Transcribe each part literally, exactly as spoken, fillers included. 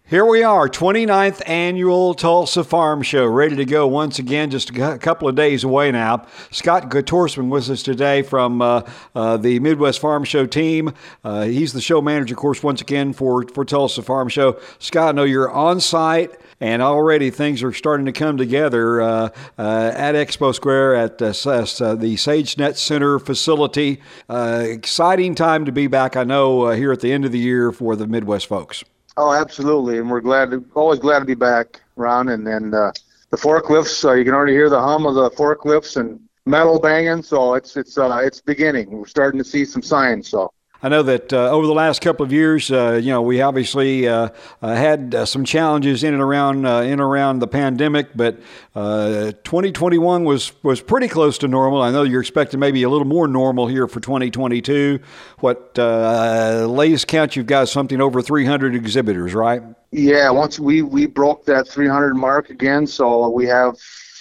Here we are, twenty-ninth Annual Tulsa Farm Show, ready to go once again, just a couple of days away now. Scott Guttorpsman with us today from uh, uh, the Midwest Farm Show team. Uh, he's the show manager, of course, once again for, for Tulsa Farm Show. Scott, I know you're on site, and already things are starting to come together uh, uh, at Expo Square at uh, uh, the SageNet Center facility. Uh, exciting time to be back, I know, uh, here at the end of the year for the Midwest folks. Oh, absolutely, and we're glad to, always glad to be back, Ron. And then uh, the forklifts, uh, you can already hear the hum of the forklifts and metal banging. So it's it's uh, it's beginning. We're starting to see some signs. So. I know that uh, over the last couple of years, uh, you know, we obviously uh, uh, had uh, some challenges in and around uh, in and around the pandemic, but uh, twenty twenty-one was was pretty close to normal. I know you're expecting maybe a little more normal here for twenty twenty-two. What uh, latest count, you've got something over three hundred exhibitors, right? Yeah, once we we broke that three hundred mark again, so we have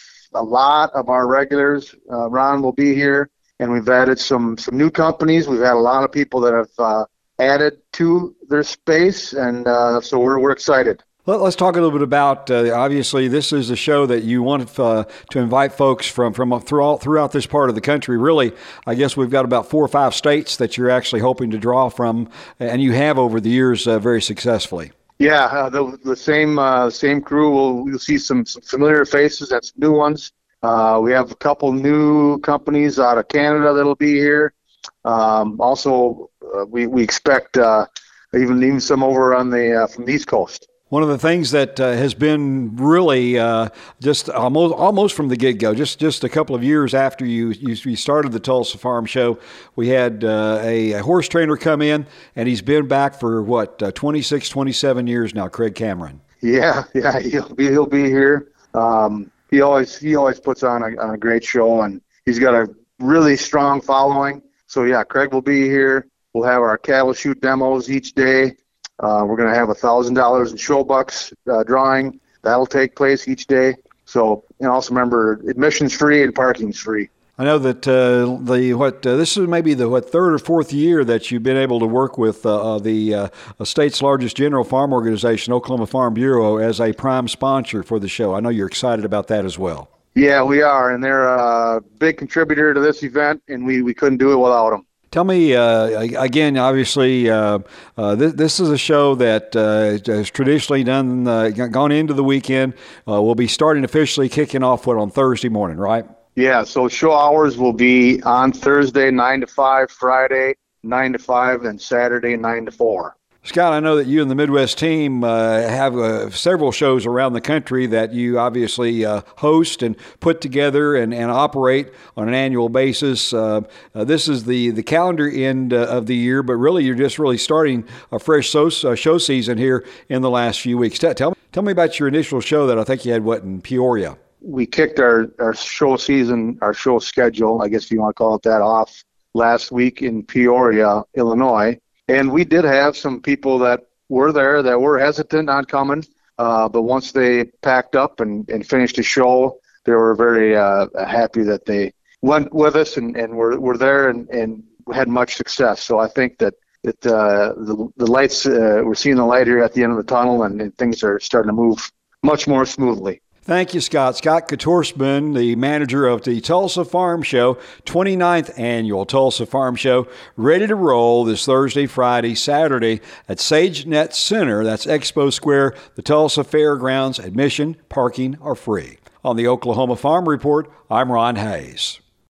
a lot of our regulars. Uh, Ron will be here. And we've added some, some new companies. We've had a lot of people that have uh, added to their space, and uh, so we're we're excited. Let's talk a little bit about, uh, obviously, this is a show that you want uh, to invite folks from, from throughout, throughout this part of the country. Really, I guess we've got about four or five states that you're actually hoping to draw from, and you have over the years uh, very successfully. Yeah, uh, the, the same uh, same crew. We'll, we'll see some, some familiar faces and some new ones. Uh, we have a couple new companies out of Canada that'll be here. Um, also, uh, we we expect uh, even even some over on the uh, from the East Coast. One of the things that uh, has been really uh, just almost almost from the get-go, just just a couple of years after you you, you started the Tulsa Farm Show, we had uh, a, a horse trainer come in, and he's been back for what uh, twenty-six, twenty-seven years now. Craig Cameron. Yeah, yeah, he'll be he'll be here. Um, He always he always puts on a, on a great show, and he's got a really strong following. So, yeah, Craig will be here. We'll have our cattle shoot demos each day. Uh, we're going to have one thousand dollars in show bucks uh, drawing. That'll take place each day. So, and also remember, admission's free and parking's free. I know that uh, the what uh, this is maybe the what third or fourth year that you've been able to work with uh, uh, the uh, state's largest general farm organization, Oklahoma Farm Bureau, as a prime sponsor for the show. I know you're excited about that as well. Yeah, we are, and they're a big contributor to this event, and we, we couldn't do it without them. Tell me, uh, again, obviously, uh, uh, this, this is a show that uh, has traditionally done, uh, gone into the weekend. Uh, we'll be starting officially kicking off, what, on Thursday morning, right? Yeah, so show hours will be on Thursday, nine to five, Friday, nine to five, and Saturday, nine to four. Scott, I know that you and the Midwest team uh, have uh, several shows around the country that you obviously uh, host and put together and, and operate on an annual basis. Uh, uh, this is the, the calendar end uh, of the year, but really you're just really starting a fresh show, uh, show season here in the last few weeks. Tell, tell, tell me about your initial show that I think you had, what, in Peoria? We kicked our, our show season, our show schedule, I guess if you want to call it that, off last week in Peoria, Illinois. And we did have some people that were there that were hesitant on coming. Uh, but once they packed up and, and finished the show, they were very uh, happy that they went with us and, and were, were there and, and had much success. So I think that it, uh, the, the lights, uh, we're seeing the light here at the end of the tunnel, and, and things are starting to move much more smoothly. Thank you, Scott. Scott Guttorpsman, the manager of the Tulsa Farm Show, twenty-ninth Annual Tulsa Farm Show, ready to roll this Thursday, Friday, Saturday at SageNet Center. That's Expo Square, the Tulsa Fairgrounds. Admission, parking are free. On the Oklahoma Farm Report, I'm Ron Hayes.